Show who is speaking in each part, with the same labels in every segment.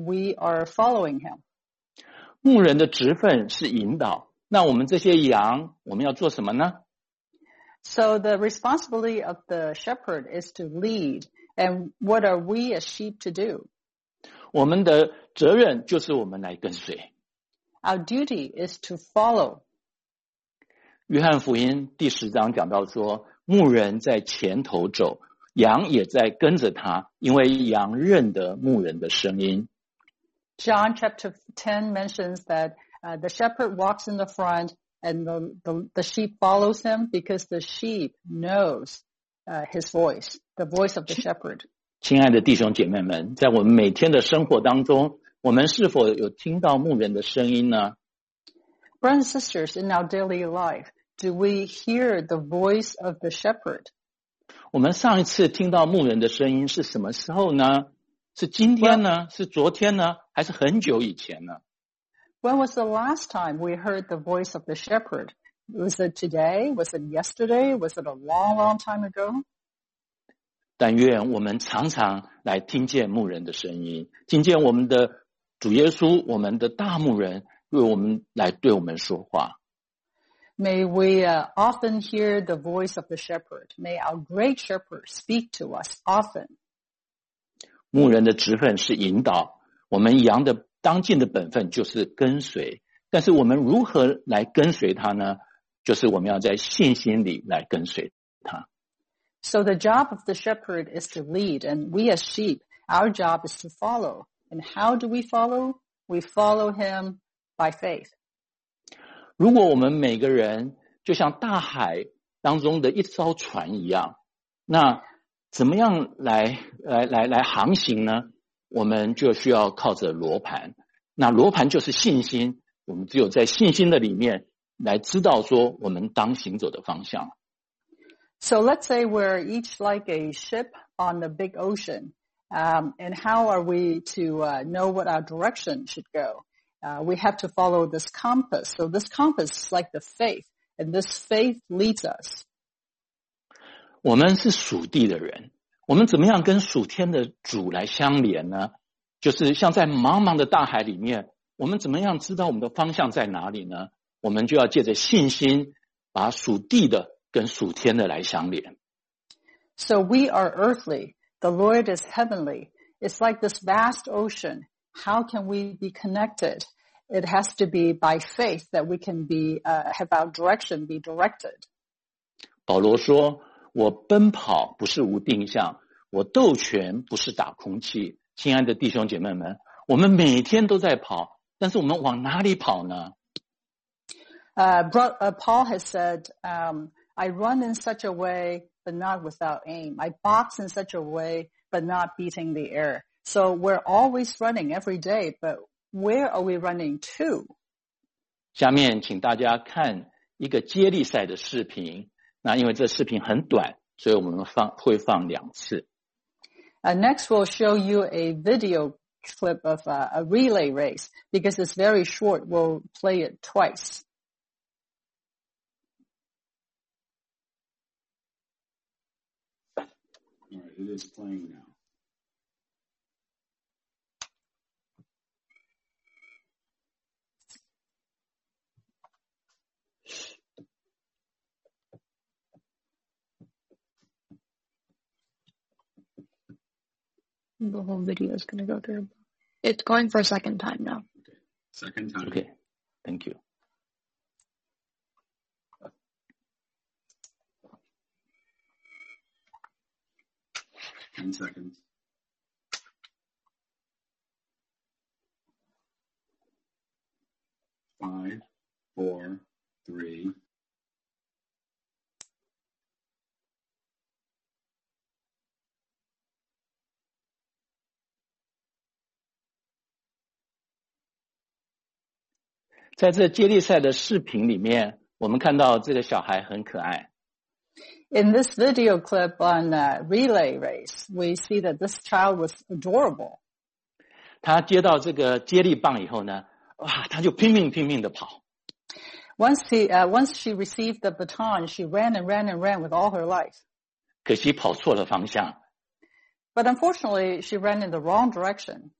Speaker 1: we are following him.
Speaker 2: 牧人的职分是引导，那我们这些羊，我们要做什么呢？
Speaker 1: So the responsibility of the shepherd is to lead. And what are we as sheep to do?
Speaker 2: 我们的责任就是我们来跟随。
Speaker 1: Our duty is to follow.
Speaker 2: 约翰福音第10章讲到说，牧人在前头走，羊也在跟着他，因为羊认得牧人的声音。
Speaker 1: John chapter 10 mentions that the shepherd walks in the front and the sheep follows him because the sheep knows his voice, the voice of the shepherd.
Speaker 2: 亲爱的弟兄姐妹们，在我们每天的生活当中，我们是否有听到牧人的声音呢？
Speaker 1: Brothers and sisters, in our daily life, do we hear the voice of the shepherd?
Speaker 2: 我们上一次听到牧人的声音是什么时候呢？是今天呢？是昨天呢？还是很久以前呢？
Speaker 1: When was the last time we heard the voice of the shepherd? Was it today? Was it yesterday? Was it a long, long time ago?
Speaker 2: 但愿我们常常来听见牧人的声音，听见我们的主耶稣，我们的大牧人对我们说话。
Speaker 1: May we often hear the voice of the shepherd. May our great shepherd speak to us often.
Speaker 2: 牧人的职分是引导，我们羊的当尽的本分就是跟随。但是我们如何来跟随他呢？就是我们要在信心里来跟随他。
Speaker 1: So the job of the shepherd is to lead, and we as sheep, our job is to follow. And how do we follow? We follow him by faith.
Speaker 2: 如果我们每个人就像大海当中的一艘船一样，那怎么样来航行呢？我们就需要靠着罗盘。那罗盘就是信心，我们只有在信心的里面来知道说我们当行走的方向。
Speaker 1: So let's say we're each like a ship on the big ocean. And how are we to know what our direction should go? We have to follow this compass. So this compass is like the faith, and this faith leads us.
Speaker 2: 我们是属地的人，我们怎么样跟属天的主来相连呢？就是像在茫茫的大海里面，我们怎么样知道我们的方向在哪里呢？我们就要借着信心，把属地的跟属天的来相连。
Speaker 1: So we are earthly. The Lord is heavenly. It's like this vast ocean. How can we be connected? It has to be by faith that we can be have our direction be directed.
Speaker 2: 保罗说，我奔跑不是无定向，我斗拳不是打空气。亲爱的弟兄姐妹们，我们每天都在跑，但是我们往哪里跑呢？
Speaker 1: Paul has said, I run in such a way, but not without aim. I box in such a way, but not beating the air. So we're always running every day, but where are we running to?
Speaker 2: 下面请大家看一个接力赛的视频。那因为这视频很短，所以我们会放2次。
Speaker 1: Next, we'll show you a video clip of a relay race. Because it's very short, we'll play it twice.
Speaker 3: All right, it is playing now.
Speaker 4: The whole video is going to go through. It's going for a second time now.
Speaker 3: Okay. Second time.
Speaker 2: Okay, thank you.
Speaker 3: Ten seconds. Five, four, three.
Speaker 2: "在这接力赛的视频里面，我们看到这个小孩很可爱。
Speaker 1: In this video clip on relay race, we see that this child was adorable.
Speaker 2: 他接到这个接力棒以后呢，哇，他就拼命的跑。
Speaker 1: Once she received the baton, she ran and ran and ran with all her life.
Speaker 2: 可惜跑错了方向，
Speaker 1: But unfortunately, she ran in the wrong direction.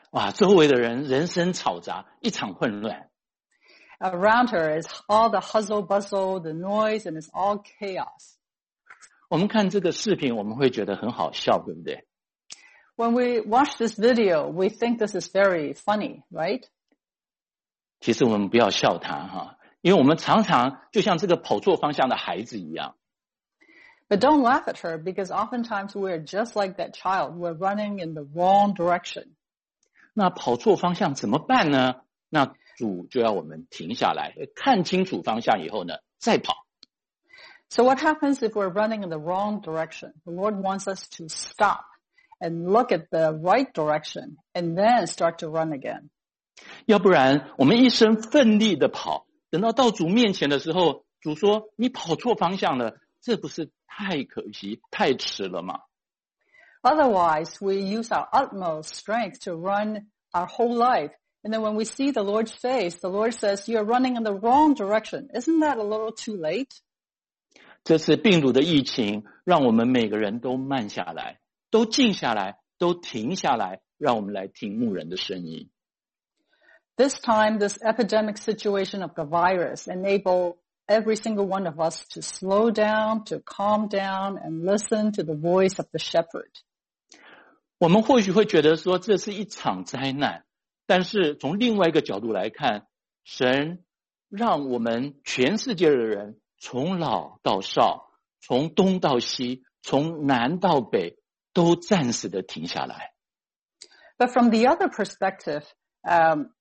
Speaker 2: 哇，周围的人人声嘈杂，一场混乱。
Speaker 1: Around her is all the hustle bustle, the noise, and it's all chaos.
Speaker 2: 我们看这个视频，我们会觉得很好笑，对不对？
Speaker 1: When we watch this video, we think this is very funny, right?
Speaker 2: 其实我们不要笑他哈，因为我们常常就像这个跑错方向的孩子一样。
Speaker 1: But don't laugh at her because oftentimes we're just like that child. We're running in the wrong direction.
Speaker 2: 那跑错方向怎么办呢？那主就要我们停下来，看清楚方向以后呢，再跑。
Speaker 1: So what happens if we're running in the wrong direction? The Lord wants us to stop and look at the right direction and then start to run again.
Speaker 2: 要不然我们一生奋力的跑，等到主面前的时候，主说你跑错方向了，这不是太可惜、太迟了吗？
Speaker 1: Otherwise, we use our utmost strength to run our whole life. And then when we see the Lord's face, the Lord says, you're running in the wrong direction. Isn't that a little too late?
Speaker 2: 这次病毒的疫情，让我们每个人都慢下来，都静下来，都停下来，让我们来听牧人的声音。
Speaker 1: This time, this epidemic situation of the virus enable every single one of us to slow down, to calm down, and listen to the voice of the shepherd.
Speaker 2: 我们或许会觉得说这是一场灾难，但是从另外一个角度来看，神让我们全世界的人从老到少，从东到西，从南到北，都暂时的停下来。
Speaker 1: But from the other perspective, God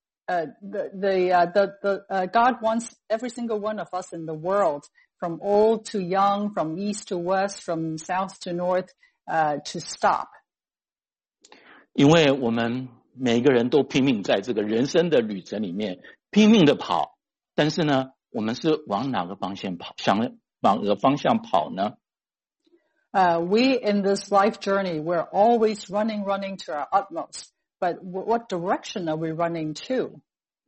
Speaker 1: wants every single one of us in the world, from old to young, from east to west, from south to north, to stop.
Speaker 2: 因为我们每个人都拼命在这个人生的旅程里面拼命的跑，但是呢，我们是往哪个方向跑？往哪个方向跑呢？
Speaker 1: We in this life journey, we're always running to our utmost. But what direction are we running to?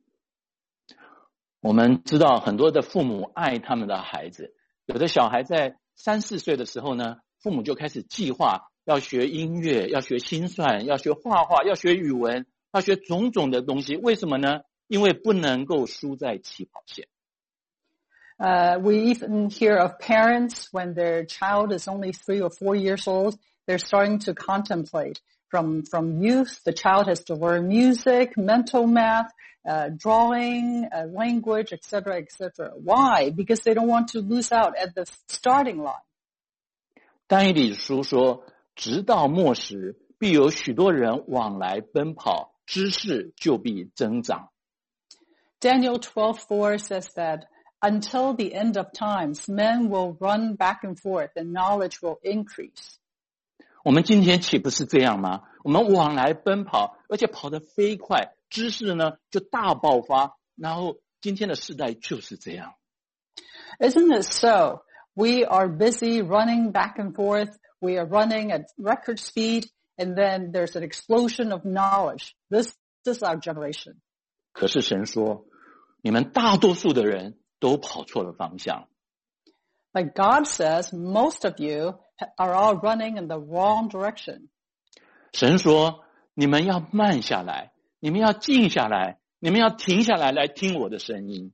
Speaker 2: 我们知道很多的父母爱他们的孩子，有的小孩在3、4岁的时候呢，父母就开始计划要学音乐，要学心算，要学画画，要学语文，要学种种的东西。为什么呢？因为不能够输在起跑线。
Speaker 1: We even hear of parents when their child is only 3 or 4 years old, they're starting to contemplate. From youth, the child has to learn music, mental math, drawing, language, etc., etc. Why? Because they don't want to lose out at the starting line.
Speaker 2: 但以理书说，直到末时，必有许多人往来奔跑，知识就必增长。
Speaker 1: Daniel 12:4 says that until the end of times, men will run back and forth and knowledge will increase.
Speaker 2: 我们今天岂不是这样吗？我们往来奔跑，而且跑得飞快，知识呢就大爆发，然后今天的世代就是这样。
Speaker 1: Isn't it so? We are busy running back and forth. We are running at record speed, and then there's an explosion of knowledge. This is our generation.
Speaker 2: 可是神说，你们大多数的人都跑错了方向。
Speaker 1: Like God says, most of you are all running in the wrong direction.
Speaker 2: 神说，你们要慢下来，你们要静下来，你们要停下来，来听我的声音。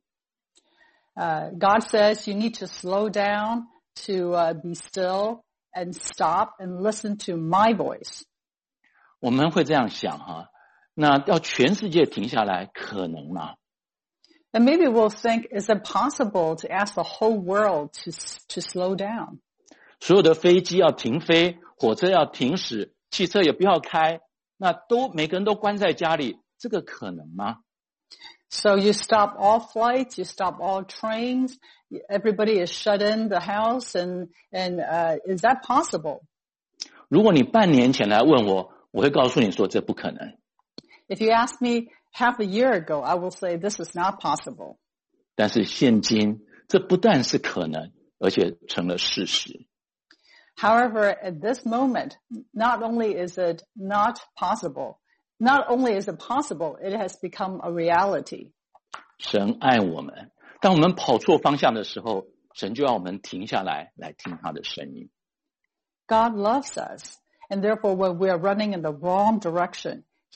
Speaker 1: God says you need to slow down, to be still, and stop and listen to my voice.
Speaker 2: 我们会这样想哈，那要全世界停下来，可能吗？
Speaker 1: And maybe we'll think, is it possible to ask the whole world to slow down?
Speaker 2: 所有的飞机要停飞，火车要停驶，汽车也不要开，那每个人都关在家里，这个可能吗？
Speaker 1: So you stop all flights, you stop all trains, everybody is shut in the house, and is that possible?
Speaker 2: 如果你半年前来问我，我会告诉你说这不可能。
Speaker 1: If you asked me half a year ago, I will say this is not possible.
Speaker 2: 但是现今，这不但是可能，而且成了事实。
Speaker 1: However, at this moment, not only is it not possible, not only is it possible, it has become a reality.
Speaker 2: 神爱我们，当我们跑错方向的时候，神就要我们停下来，来听他的声音。
Speaker 1: God loves us, and therefore when we are running in the wrong direction,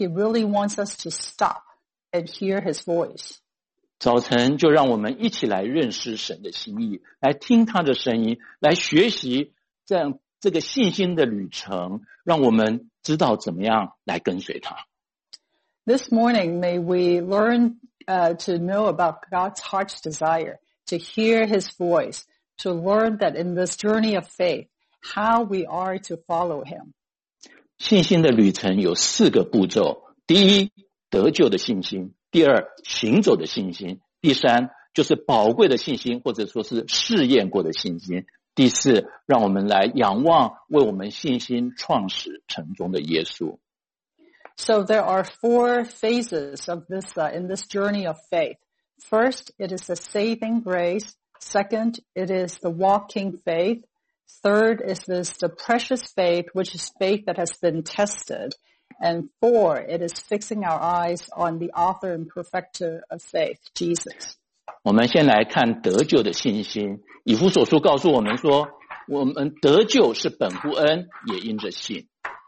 Speaker 1: He really wants us to stop and hear his voice.
Speaker 2: 早晨就让我们一起来认识神的心意，来听他的声音，来学习这个信心的旅程，让我们知道怎么样来跟随他。
Speaker 1: This morning, may we learn to know about God's heart's desire, to hear his voice, to learn that in this journey of faith, how we are to follow him.
Speaker 2: 信心的旅程有4个步骤，第一，得救的信心；第二，行走的信心；第三，就是宝贵的信心，或者说是试验过的信心；第四，让我们来仰望为我们信心创始成终的耶稣。
Speaker 1: So there are 4 phases of this in this journey of faith. First, it is the saving grace. Second, it is the walking faith. Third is the precious faith, which is faith that has been tested. And 4, it is fixing our eyes on the author and perfecter of faith, Jesus.
Speaker 2: 我们先来看得救的信心。以弗所书告诉我们说，我们得救是本乎恩，也因着信。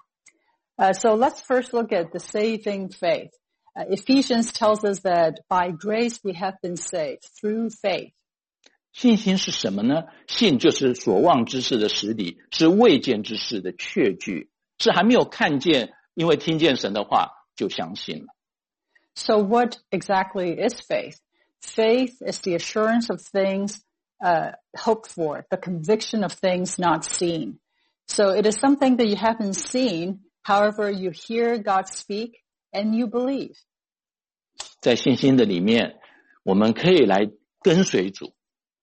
Speaker 1: So let's first look at the saving faith. Ephesians tells us that by grace we have been saved through faith.
Speaker 2: 信心是什么呢？信就是所望之事的实底，是未见之事的确据，是还没有看见，因为听见神的话就相信了。
Speaker 1: So what exactly is faith? Faith is the assurance of things hoped for, the conviction of things not seen. So it is something that you haven't seen, however you hear God speak and you believe.
Speaker 2: 在信心的里面，我们可以来跟随主。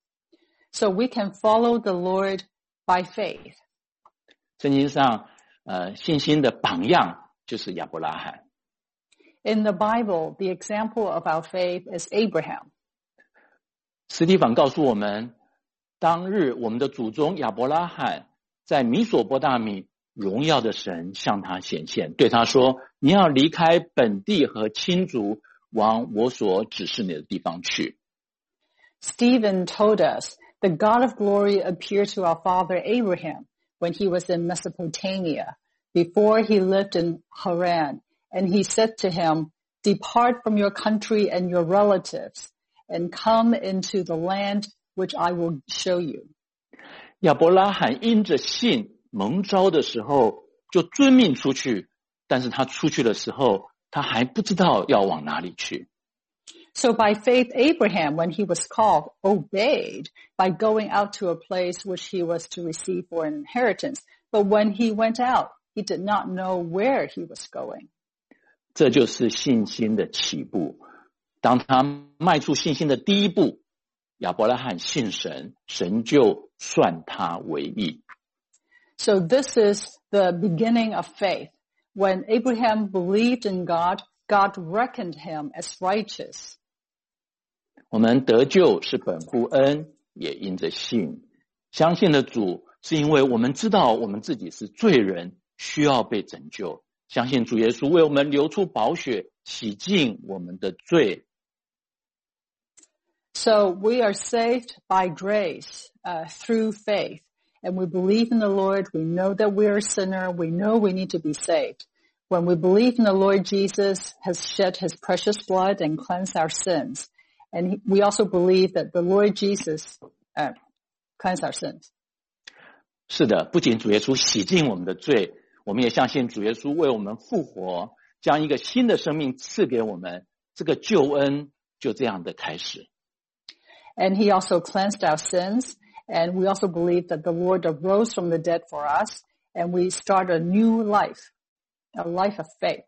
Speaker 1: So we can follow the Lord by faith.
Speaker 2: 圣经上信心的榜样就是亚伯拉罕。
Speaker 1: In the Bible, the example of our faith is Abraham.
Speaker 2: 司提反告诉我们，当日我们的祖宗亚伯拉罕在米索波大米，荣耀的神向他显现，对他说，你要离开本地和亲族，往我所指示你的地方去。
Speaker 1: Stephen told us, the God of glory appeared to our father Abraham when he was in Mesopotamia, before he lived in Haran. And he said to him, depart from your country and your relatives, and come into the land which I will show you.
Speaker 2: 亚伯拉罕因着信蒙召的时候，就遵命出去，但是他出去的时候，他还不知道要往哪里去。
Speaker 1: So by faith, Abraham, when he was called, obeyed by going out to a place which he was to receive for an inheritance. But when he went out, he did not know where he was going.
Speaker 2: 这就是信心的起步。当他迈出信心的第一步，亚伯拉罕信神，神就算他为义。
Speaker 1: So this is the beginning of faith. When Abraham believed in God, God reckoned him as righteous.
Speaker 2: 我们得救是本乎恩，也因着信。相信的主是因为我们知道我们自己是罪人，需要被拯救。相信主耶稣为我们流出宝血，洗净我们的罪。
Speaker 1: So we are saved by grace through faith. And we believe in the Lord. We know that we are a sinner. We know we need to be saved. When we believe in the Lord Jesus has shed his precious blood and cleansed our sins. And we also believe that the Lord Jesus cleansed our sins.
Speaker 2: 是的，不仅主耶稣洗净我们的罪，我们也相信主耶稣为我们复活，将一个新的生命赐给我们，这个救恩就这样的开始。
Speaker 1: And he also cleansed our sins. And we also believe that the Lord arose from the dead for us. And we start a new life, a life of faith.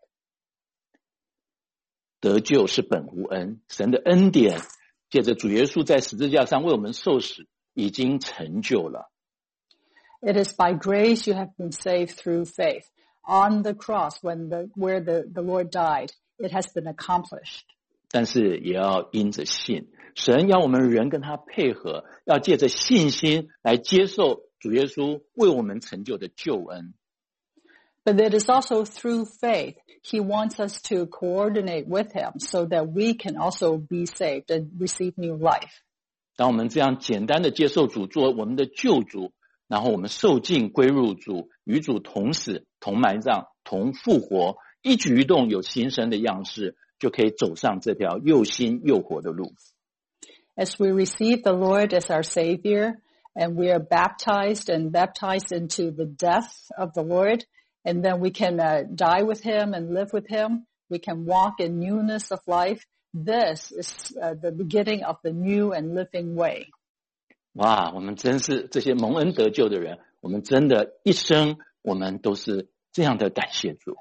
Speaker 2: 得救是本乎恩，神的恩典借着主耶稣在十字架上为我们受死，已经成就了。
Speaker 1: It is by grace you have been saved through faith. On the cross, where the Lord died, it has been accomplished.
Speaker 2: 但是也要因着信，神要我们人跟他配合，要借着信心来接受主耶稣为我们成就的救恩。
Speaker 1: But it is also through faith. He wants us to coordinate with him so that we can also be saved and receive new life.
Speaker 2: 当我们这样简单的接受主做我们的救主，然后我们受尽归入主，与主同死、同埋葬、同复活， 一举一动有新生的样式，就可以走上这条又新又活的路。
Speaker 1: As we receive the Lord as our Savior, and we are baptized into the death of the Lord, and then we can die with Him and live with Him. We can walk in newness of life. This is the beginning of the new and living way.
Speaker 2: 哇，我们真是这些蒙恩得救的人，我们真的一生我们都是这样的感谢主。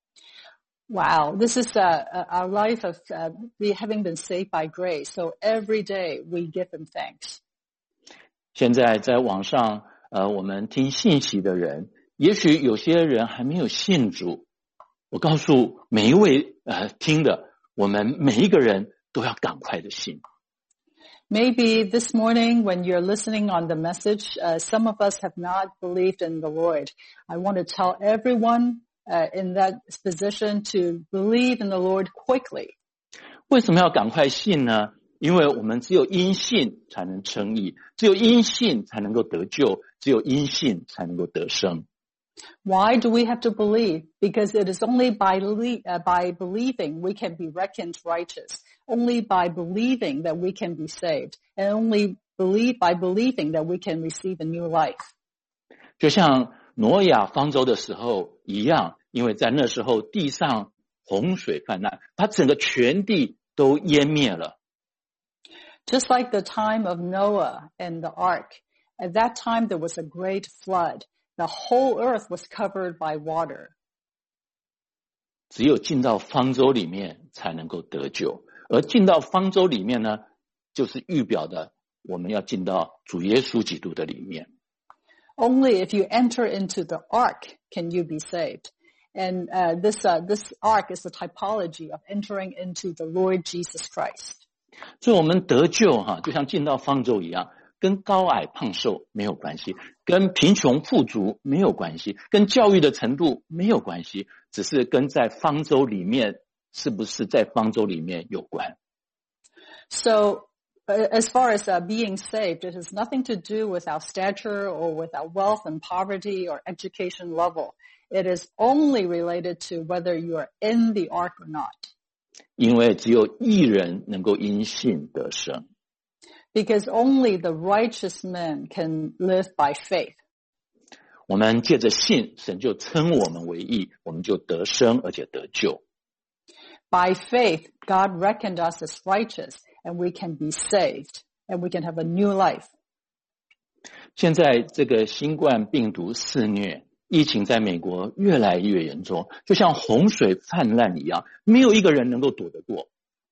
Speaker 1: Wow, this is our life of we having been saved by grace. So every day we give Him thanks.
Speaker 2: 现在在网上我们听信息的人，也许有些人还没有信主。我告诉每一位听的，我们每一个人都要赶快的信。
Speaker 1: Maybe this morning when you're listening on the message, some of us have not believed in the Lord. I want to tell everyone in that position to believe in the Lord quickly.
Speaker 2: 为什么要赶快信呢？因为我们只有因信才能称义，只有因信才能够得救，只有因信才能够得生。
Speaker 1: Why do we have to believe? Because it is only by believing we can be reckoned righteous. Only by believing that we can be saved. And only by believing that we can receive a new life.
Speaker 2: 就像挪亚方舟的时候一样，因为在那时候地上洪水泛滥，把整个全地都淹灭了。
Speaker 1: Just like the time of Noah and the ark, at that time there was a great flood. The whole earth was covered by water.
Speaker 2: 只有进到方舟里面才能够得救，而进到方舟里面呢，就是预表的我们要进到主耶稣基督的里面。
Speaker 1: Only if you enter into the ark can you be saved. And this ark is the typology of entering into the Lord Jesus Christ.
Speaker 2: 所以我们得救就像进到方舟一样，跟高矮胖瘦没有关系，跟贫穷富足没有关系，跟教育的程度没有关系，只是跟在方舟里面是不是在方舟里面有关。
Speaker 1: So as far as being saved, it has nothing to do with our stature or with our wealth and poverty or education level. It is only related to whether you are in the ark or not.
Speaker 2: 因为只有义人能够因信得生。
Speaker 1: Because only the righteous man can live by faith.
Speaker 2: 我们借着信，神就称我们为义，我们就得生而且得救。
Speaker 1: By faith, God reckoned us as righteous, and we can be saved, and we can have a new life.
Speaker 2: 现在这个新冠病毒肆虐，疫情在美国越来越严重，就像洪水泛滥一样，没有一个人能够躲得过。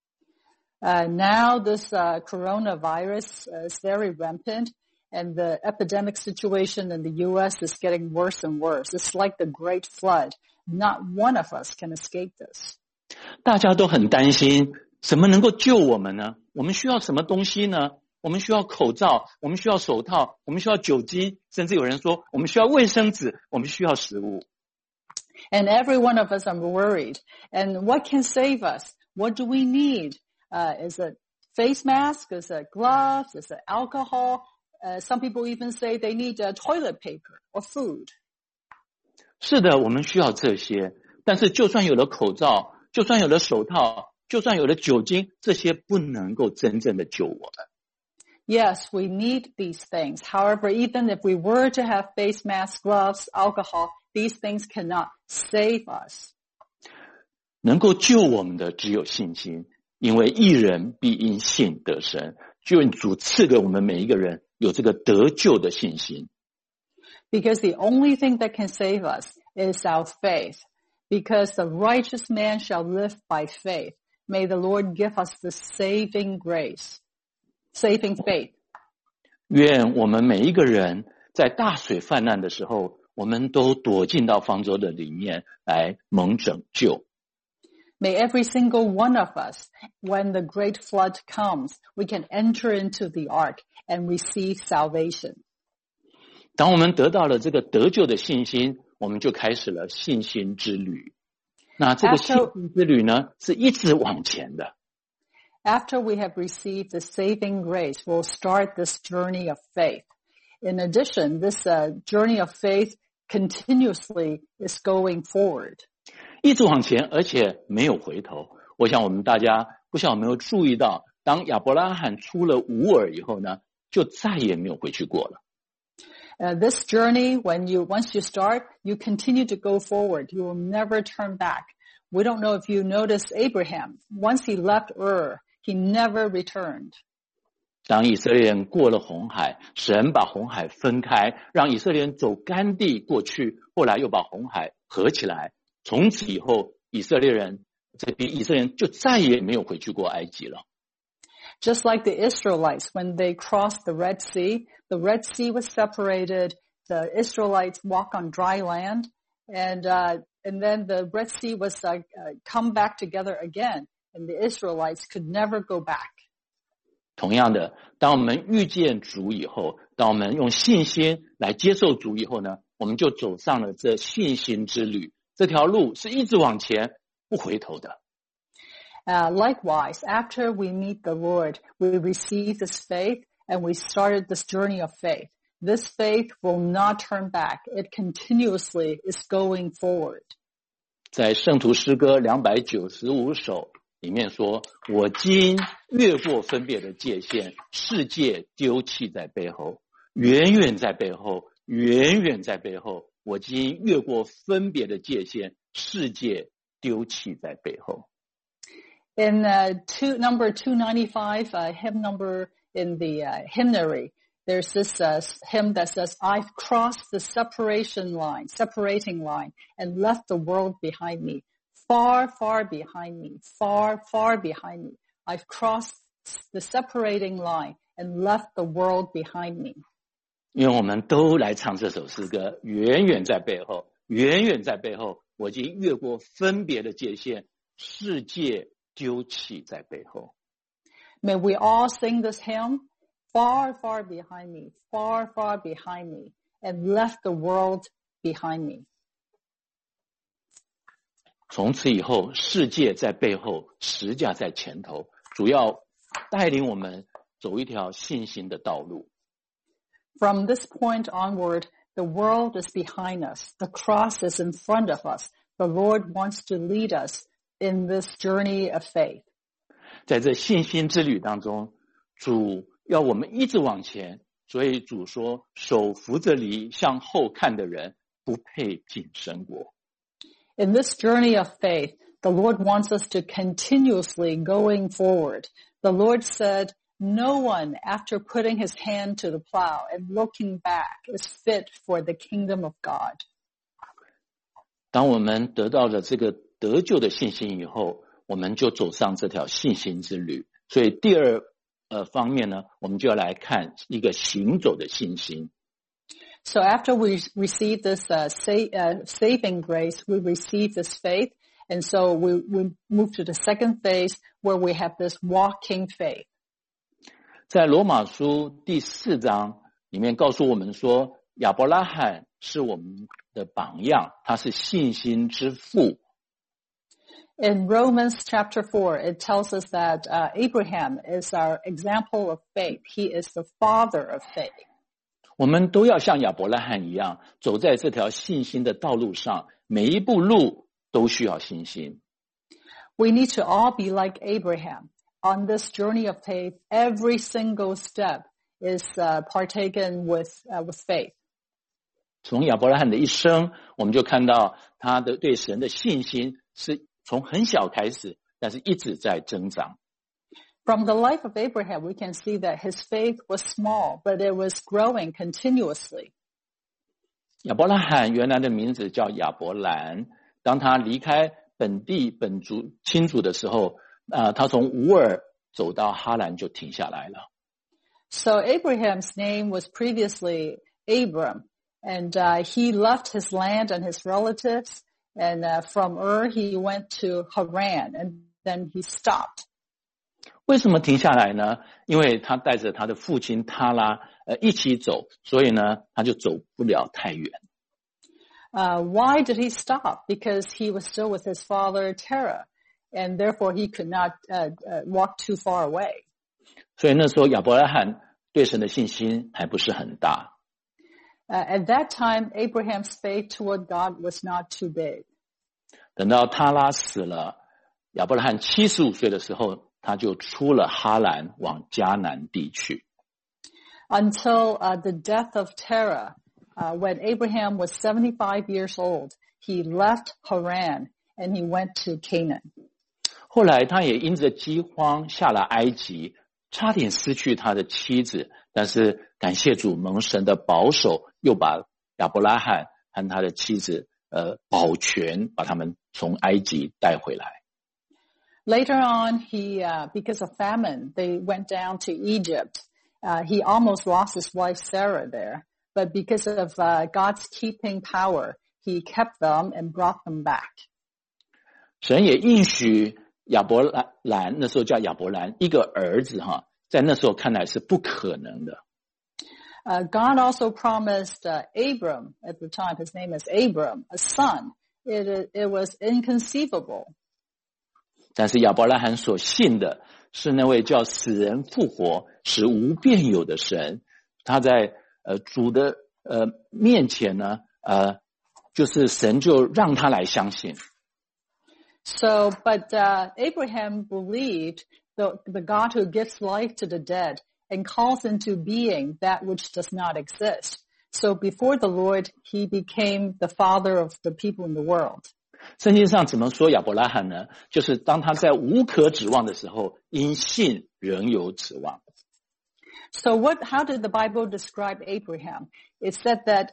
Speaker 1: Now this coronavirus is very rampant, and the epidemic situation in the U.S. is getting worse and worse. It's like the Great Flood. Not one of us can escape this.
Speaker 2: 大家都很担心，什么能够救我们呢？我们需要什么东西呢？我们需要口罩，我们需要手套，我们需要酒精，甚至有人说我们需要卫生纸，我们需要食物。
Speaker 1: And every one of us are worried. And what can save us? What do we need? Is it face mask? Is it gloves? Is it alcohol? Some people even say they need toilet paper or food.
Speaker 2: 是的，我们需要这些，但是就算有了口罩，就算有了手套，就算有了酒精，这些不能够真正的救我们。
Speaker 1: Yes, we need these things. However, even if we were to have face masks, gloves, alcohol, these things cannot save us.
Speaker 2: 能够救我们的只有信心，因为义人必因信得生。愿主赐给我们每一个人有这个得救的信心。
Speaker 1: Because the only thing that can save us is our faith. Because the righteous man shall live by faith. May the Lord give us the saving grace, saving faith.
Speaker 2: 愿我们每一个人在大水泛滥的时候，我们都躲进到方舟的里面来蒙拯救。
Speaker 1: May every single one of us, when the great flood comes, we can enter into the ark and receive salvation.
Speaker 2: 当我们得到了这个得救的信心，我们就开始了信心之旅。那这个信心之旅呢，是一直往前的。
Speaker 1: After we have received the saving grace, we'll start this journey of faith. In addition, this journey of faith continuously is going forward.
Speaker 2: 一直往前，而且没有回头。我想我们大家不晓得有没有注意到，当亚伯拉罕出了乌尔以后呢，就再也没有回去过了。
Speaker 1: This journey, once you start, you continue to go forward. You will never turn back. We don't know if you noticed Abraham. Once he left Ur, he never returned.
Speaker 2: 当以色列人过了红海，神把红海分开，让以色列人走干地过去，后来又把红海合起来。从此以后，以色列人就再也没有回去过埃及了。
Speaker 1: Just like the Israelites, when they crossed the Red Sea was separated. The Israelites walk on dry land, and then the Red Sea was come back together again, and the Israelites could never go back.
Speaker 2: 同样的，当我们遇见主以后，当我们用信心来接受主以后呢，我们就走上了这信心之旅。这条路是一直往前不回头的。
Speaker 1: Likewise, after we meet the Lord, we receive this faith and we started this journey of faith. This faith will not turn back. It continuously is going forward.
Speaker 2: 在圣徒诗歌295首里面说，我今越过分别的界限，世界丢弃在背后，远远在背后，远远在背后，我今越过分别的界限，世界丢弃在背后。
Speaker 1: In number 295, hymn number in the hymnary, there's this hymn that says, I've crossed the separating line, and left the world behind me. Far, far behind me, far, far behind me. I've crossed the separating line and left the world behind me.
Speaker 2: 因为我们都来唱这首诗歌，远远在背后，远远在背后，我已经越过分别的界限，世界丢弃在背后。
Speaker 1: May we all sing this hymn, far, far behind me, far, far behind me, and left the world behind me.
Speaker 2: 从此以后，世界在背后，十架在前头，主要带领我们走一条信心的道路。
Speaker 1: From this point onward, the world is behind us. The cross is in front of us. The Lord wants to lead us in this journey of faith.
Speaker 2: 在这信心之旅当中，主要我们一直往前，所以主说，手扶着犁向后看的人，不配进神国。
Speaker 1: In this journey of faith, the Lord wants us to continuously going forward. The Lord said, no one, after putting his hand to the plow and looking back, is fit for the kingdom of God.
Speaker 2: 当我们得到了这个得救的信心以后，我们就走上这条信心之旅。所以第二方面呢，我们就要来看一个行走的信心。
Speaker 1: So after we receive this saving grace, we receive this faith, and so we move to the second phase where we have this walking faith.
Speaker 2: 在罗马书第4章里面告诉我们说，亚伯拉罕是我们的榜样，他是信心之父。
Speaker 1: In Romans chapter 4, it tells us that Abraham is our example of faith. He is the father of faith.
Speaker 2: 我们都要像亚伯拉罕一样，走在这条信心的道路上，每一步路都需要信心。
Speaker 1: We need to all be like Abraham. On this journey of faith, every single step is partaken with faith.
Speaker 2: 从亚伯拉罕的一生，我们就看到他的对神的信心是从很小开始，但是一直在增长。
Speaker 1: From the life of Abraham, we can see that his faith was small, but it was growing continuously.
Speaker 2: 亚伯拉罕原来的名字叫亚伯兰，当他离开本地本族亲族的时候，他从乌尔走到哈兰就停下来了。
Speaker 1: So Abraham's name was previously Abram, and he left his land and his relatives, and from Ur he went to Haran, and then he stopped.
Speaker 2: 为什么停下来呢？因为他带着他的父亲他拉一起走，所以呢他就走不了太远。
Speaker 1: Why did he stop? Because he was still with his father Terah, and therefore he could not walk too far away.
Speaker 2: 所以那时候亚伯拉罕对神的信心还不是很大。
Speaker 1: At that time, Abraham's faith toward God was not too big.
Speaker 2: 等到他拉死了，亚伯拉罕75岁的时候，他就出了哈兰往迦南地去。
Speaker 1: Until the death of Terah, when Abraham was 75 years old, he left Haran and he went to Canaan.
Speaker 2: 后来他也因着饥荒下了埃及，差点失去他的妻子，但是感谢主蒙神的保守，又把亚伯拉罕和他的妻子保全，把他们从埃及带回来。
Speaker 1: Later on, because of famine, they went down to Egypt. He almost lost his wife Sarah there, but because of God's keeping power, he kept them and brought them back.
Speaker 2: 神也应许亚伯兰，那时候叫亚伯兰，一个儿子哈，在那时候看来是不可能的。
Speaker 1: God also promised Abram, at the time his name is Abram, a son. It was inconceivable.
Speaker 2: 但是亚伯拉罕所信的是那位叫死人复活、使无变有的神。他在主的面前呢，就是神就让他来相信。
Speaker 1: But Abraham believed the God who gives life to the dead and calls into being that which does not exist. So before the Lord, he became the father of the people in the world.
Speaker 2: 圣经上怎么说亚伯拉罕呢？就是当他在无可指望的时候，因信仍有指望。
Speaker 1: So how did the Bible describe Abraham? It said that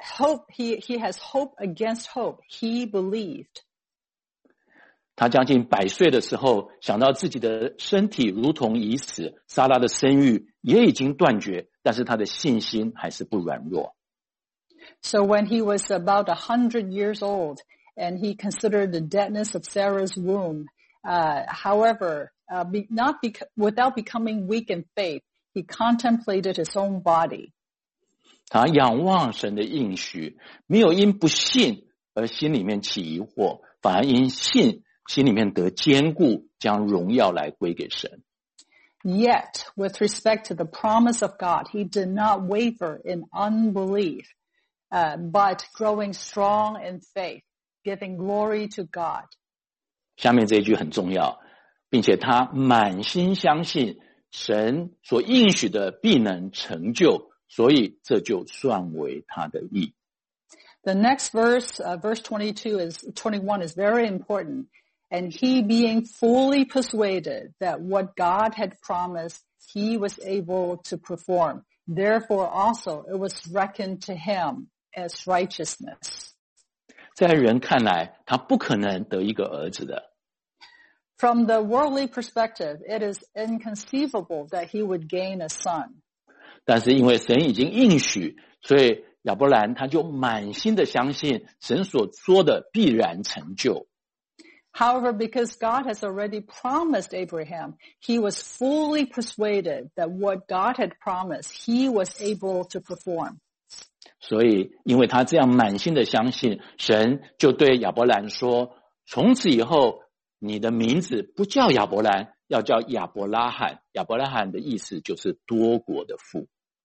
Speaker 1: he has hope against hope. He believed.
Speaker 2: 他将近100岁的时候，想到自己的身体如同已死，撒拉的生育也已经断绝，但是他的信心还是不软弱。
Speaker 1: So when he was about 100 years old, and he considered the deadness of Sarah's womb, however, without becoming weak in faith, he contemplated his own body.
Speaker 2: 他仰望神的应许，没有因不信而心里面起疑惑，反而因信心里面得坚固，将荣耀来归给神。
Speaker 1: Yet, with respect to the promise of God, he did not waver in unbelief, but growing strong in faith, giving glory to God.
Speaker 2: 下面这一句很重要，并且他满心相信神所应许的必能成就，所以这就算为他的义。
Speaker 1: The next verse, verse 21 is very important. And he being fully persuaded that what God had promised, he was able to perform. Therefore also it was reckoned to him as righteousness.
Speaker 2: 在人看来，他不可能得一个儿子的。
Speaker 1: From the worldly perspective, it is inconceivable that he would gain a son.
Speaker 2: 但是因为神已经应许，所以亚伯兰他就满心的相信神所说的必然成就。
Speaker 1: However, because God has already promised Abraham, he was fully persuaded that what God had promised, he was able to perform.
Speaker 2: 所以因为他这样满心的相信，神就对亚伯兰说，从此以后你的名字不叫亚伯兰，要叫亚伯拉罕。亚伯拉罕的意思就是多国的父。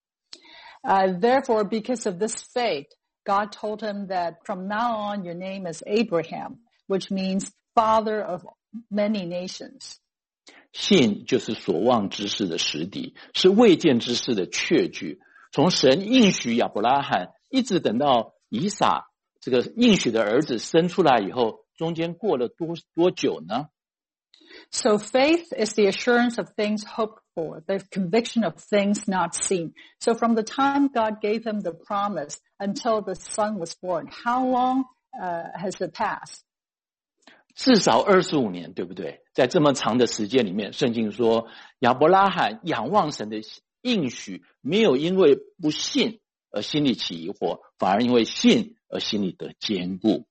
Speaker 1: Therefore, because of this faith, God told him that from now on your name is Abraham, which means father of many nations.
Speaker 2: 信就是所望之事的实底，是未见之事的确据。从神应许亚伯拉罕，一直等到以撒这个应许的儿子生出来以后，中间过了多久呢？
Speaker 1: So faith is the assurance of things hoped for, the conviction of things not seen. So from the time God gave him the promise until the son was born, how long has it passed?
Speaker 2: 至少25年，对不对？在这么长的时间里面，圣经说亚伯拉罕仰望神的应许，没有因为不信而心里起疑惑，反而因为信而心里得坚固。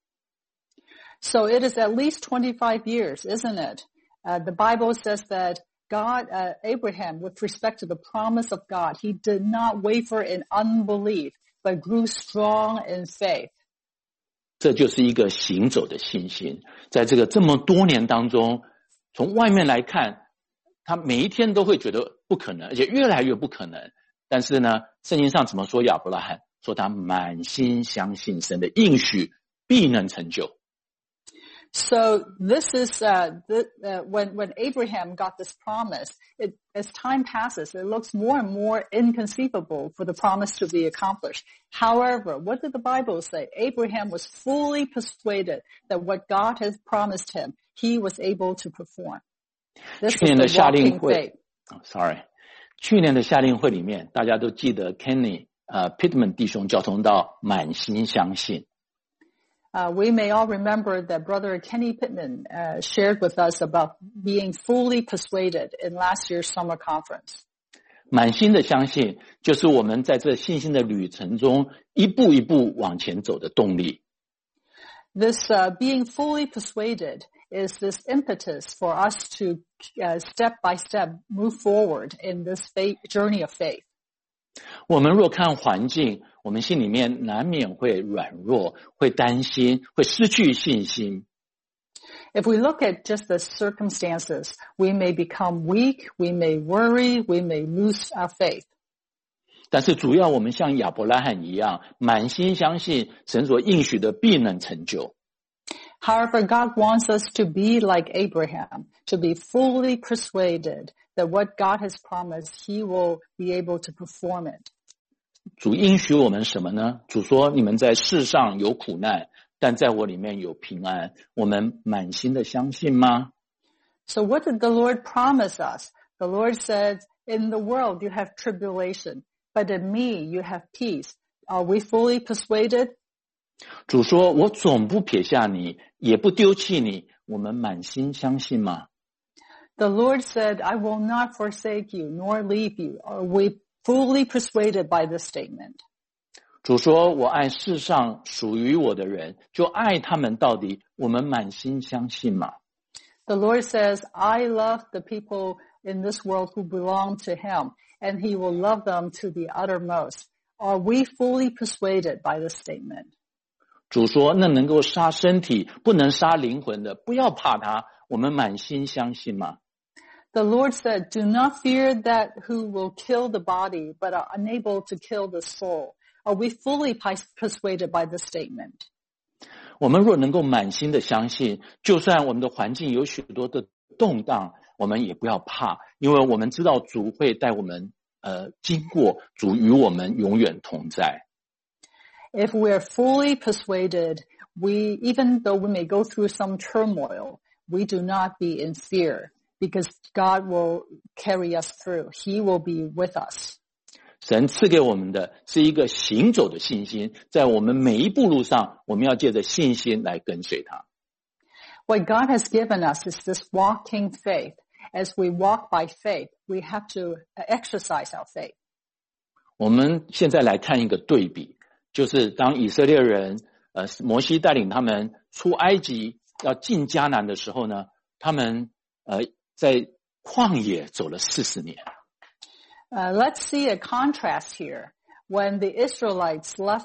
Speaker 1: So it is at least 25 years, isn't it? The Bible says that Abraham, with respect to the promise of God, he did not waver in unbelief, but grew strong in faith.
Speaker 2: 这就是一个行走的信心，在这个这么多年当中，从外面来看，他每一天都会觉得不可能，而且越来越不可能。但是呢，圣经上怎么说亚伯拉罕？说他满心相信神的应许必能成就。
Speaker 1: So this is when Abraham got this promise, as time passes, it looks more and more inconceivable for the promise to be accomplished. However, what did the Bible say? Abraham was fully persuaded that what God has promised him, he was able to perform. This
Speaker 2: 去年的
Speaker 1: is the
Speaker 2: 夏令
Speaker 1: walking
Speaker 2: 会
Speaker 1: faith.
Speaker 2: ，sorry， 去年的夏令会里面，大家都记得 Kenny Pittman 弟兄教宗到满心相信。
Speaker 1: We may all remember that Brother Kenny Pittman shared with us about being fully persuaded in last year's summer conference.
Speaker 2: 满心的相信，就是我们在这信心的旅程中一步一步往前走的动力。
Speaker 1: This being fully persuaded is this impetus for us to step by step move forward in this journey of faith.
Speaker 2: 我们若看环境，我们心里面难免会软弱，会担心，会失去信心。
Speaker 1: If we look at just the circumstances, we may become weak, we may worry, we may lose our faith.
Speaker 2: 但是主要我们像亚伯拉罕一样，满心相信神所应许的必能成就。
Speaker 1: However, God wants us to be like Abraham, to be fully persuaded that what God has promised, He will be able to perform it.
Speaker 2: 主应许我们什么呢？主说你们在世上有苦难，但在我里面有平安。我们满心的相信吗？
Speaker 1: So what did the Lord promise us? The Lord said, in the world you have tribulation, but in me you have peace. Are we fully persuaded?
Speaker 2: 主说我总不撇下你，也不丢弃你。我们满心相信吗？
Speaker 1: The Lord said, I will not forsake you, nor leave you. Are we fully persuaded by this statement?
Speaker 2: 主说我爱世上属于我的人，就爱他们到底。我们满心相信吗？
Speaker 1: The Lord says, I love the people in this world who belong to Him, and He will love them to the uttermost. Are we fully persuaded by this statement?
Speaker 2: 主说那能够杀身体不能杀灵魂的，不要怕他。我们满心相信吗？
Speaker 1: The Lord said, do not fear that who will kill the body, but are unable to kill the soul. Are we fully persuaded by this statement?
Speaker 2: 我们若能够满心的相信，就算我们的环境有许多的动荡，我们也不要怕，因为我们知道主会带我们经过，主与我们永远同在。
Speaker 1: If we are fully persuaded, even though we may go through some turmoil, we do not be in fear, because God will carry us through. He will be with us.
Speaker 2: 神赐给我们的是一个行走的信心，在我们每一步路上，我们要借着信心来跟随他。
Speaker 1: What God has given us is this walking faith. As we walk by faith, we have to exercise our faith.
Speaker 2: 我们现在来看一个对比，就是当以色列人摩西带领他们出埃及要进迦南的时候呢，他们在旷野走了40年。
Speaker 1: Let's see a contrast here. When the Israelites left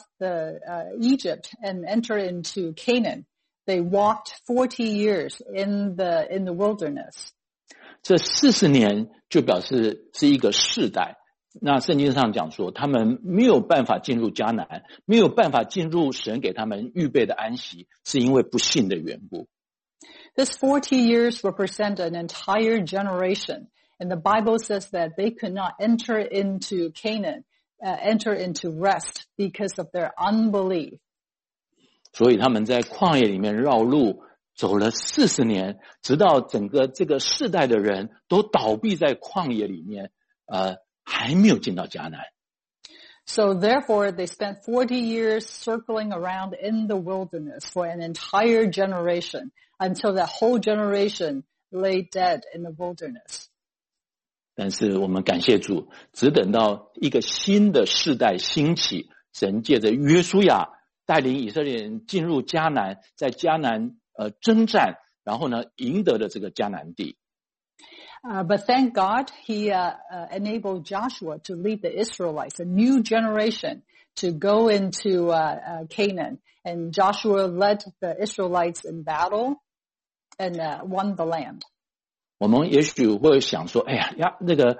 Speaker 1: Egypt and entered into Canaan, they walked 40 years in the wilderness.
Speaker 2: 这40年就表示是一个世代。那圣经上讲说，他们没有办法进入迦南，没有办法进入神给他们预备的安息，是因为不信的缘故。
Speaker 1: This 40 years represent an entire generation. And the Bible says that they could not enter into Canaan, enter into rest because of their unbelief.
Speaker 2: 所以他们在旷野里面绕路，走了40年，直到整个这个世代的人都倒闭在旷野里面，还没有进到迦南。
Speaker 1: So therefore, they spent 40 years circling around in the wilderness for an entire generation until that whole generation lay dead in the wilderness.
Speaker 2: 但是我们感谢主，只等到一个新的世代兴起，神借着约书亚带领以色列人进入迦南，在迦南征战，然后呢赢得了这个迦南地。
Speaker 1: But thank God, He enabled Joshua to lead the Israelites, a new generation, to go into Canaan. And Joshua led the Israelites in battle and won the land.
Speaker 2: 我们也许会想说，哎呀，那个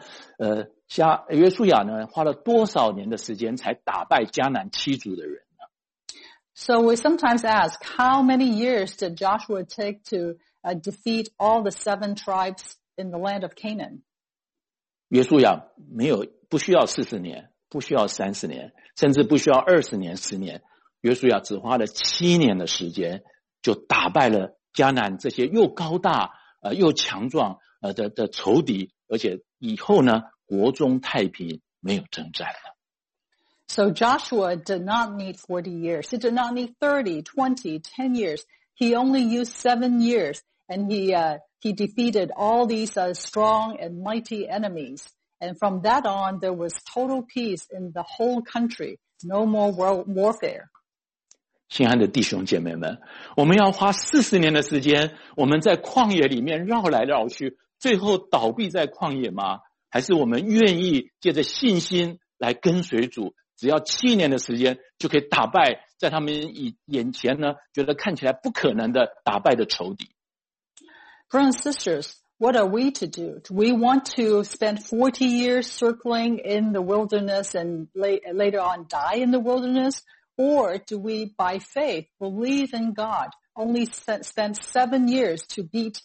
Speaker 2: 约书亚呢，花了多少年的时间才打败迦南7族的人呢？
Speaker 1: So we sometimes ask, how many years did Joshua take to defeat all the 7 tribes in the land of Canaan?
Speaker 2: 约书亚不需要40年，不需要30年，甚至不需要20年、10年，约书亚只花了7年的时间，就打败了迦南这些又高大又强壮的仇敌，而且以后呢，国中太平，没有征战了。
Speaker 1: So Joshua did not need 40 years. He did not need 30, 20, 10 years. He only used 7 years, and he defeated all these strong and mighty enemies. And from that on, there was total peace in the whole country. No more warfare.
Speaker 2: 亲爱的弟兄姐妹们，我们要花40年的时间，我们在旷野里面绕来绕去，最后倒闭在旷野吗？还是我们愿意借着信心来跟随主，只要7年的时间就可以打败在他们眼前呢觉得看起来不可能的打败的仇敌。
Speaker 1: Brothers and sisters, what are we to do? Do we want to spend 40 years circling in the wilderness and later on die in the wilderness? Or do we, by faith, believe in God, only spend 7 years to defeat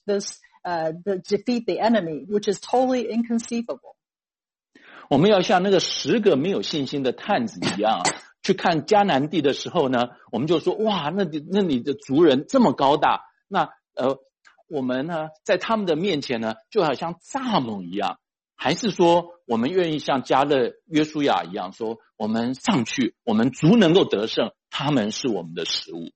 Speaker 1: the enemy, which is totally inconceivable?
Speaker 2: 我们要像那个10个没有信心的探子一样，去看迦南地的时候呢，我们就说哇，那里的族人这么高大，那我们呢在他们的面前呢，就好像蚱蜢一样。还是说我们愿意像迦勒约书亚一样说，我们上去，我们足能够得胜，他们是我们的食物。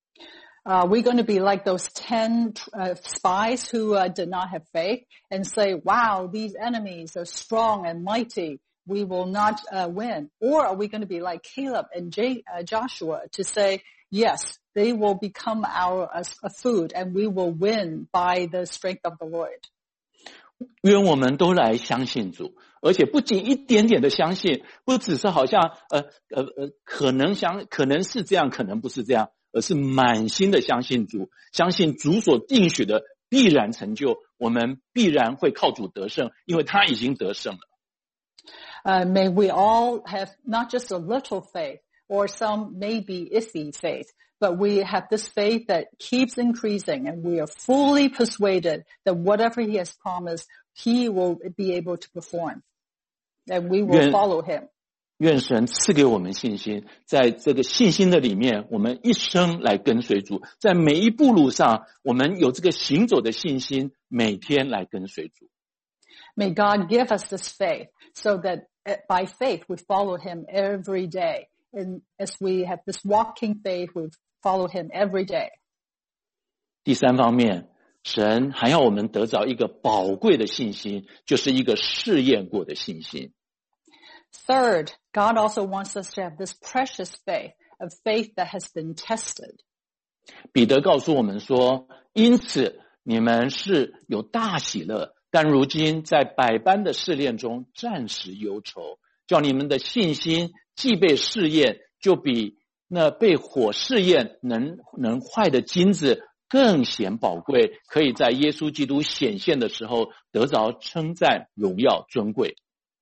Speaker 1: We're going to be like those 10 spies who did not have faith and say, wow, these enemies are strong and mighty. We will not win. Or are we going to be like Caleb and Joshua to say, yes, they will become our food and we will win by the strength of the Lord.
Speaker 2: 愿我们都来相信主，而且不仅一点点的相信，不只是好像可能是这样，可能不是这样，而是满心的相信主，相信主所应许的必然成就，我们必然会靠主得胜，因为他已经得胜了。
Speaker 1: May we all have not just a little faith or some maybe iffy faith, but we have this faith that keeps increasing, and we are fully persuaded that whatever he has promised, he will be able to perform, and we will follow him.
Speaker 2: 愿神赐给我们信心，在这个信心的里面，我们一生来跟随主，在每一步路上，我们有这个行走的信心，每天来跟随主。
Speaker 1: May God give us this faith so that by faith we follow him every day. And as we have this walking faith, we follow him every day.
Speaker 2: 第3方面，神还要我们得着一个宝贵的信心，就是一个试验过的信心。
Speaker 1: Third, God also wants us to have this precious faith, a faith that has been tested.
Speaker 2: 彼得告诉我们说，因此你们是有大喜乐，但如今在百般的试炼中暂时忧愁，叫你们的信心既被试验，就比那被火试验能坏的金子更显宝贵，可以在耶稣基督显现的时候得着称赞、荣耀、尊贵。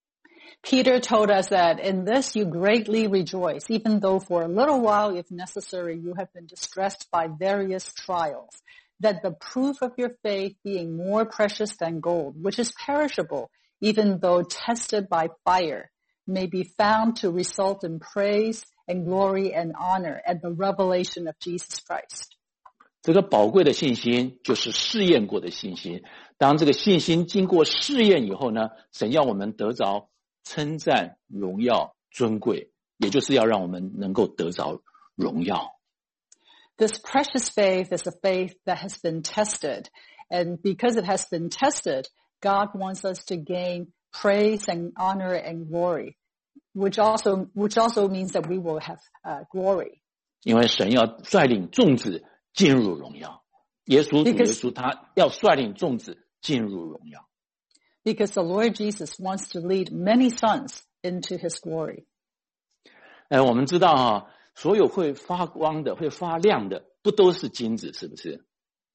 Speaker 1: Peter told us that in this you greatly rejoice, even though for a little while, if necessary, you have been distressed by various trials, that the proof of your faith being more precious than gold, which is perishable, even though tested by fire, may be found to result in praise and glory and honor at the revelation of Jesus Christ.
Speaker 2: 这个宝贵的信心就是试验过的信心。当这个信心经过试验以后呢，神要我们得着称赞、荣耀、尊贵，也就是要让我们能够得着荣耀。
Speaker 1: This precious faith is a faith that has been tested. And because it has been tested, God wants us to gain praise and honor and glory, which also means that we will have glory.
Speaker 2: 因为神要率领众子进入荣耀，耶稣他要率领众子进入荣耀。
Speaker 1: Because the Lord Jesus wants to lead many sons into his glory.
Speaker 2: 我们知道所有会发光的、会发亮的，不都是金子，是不是？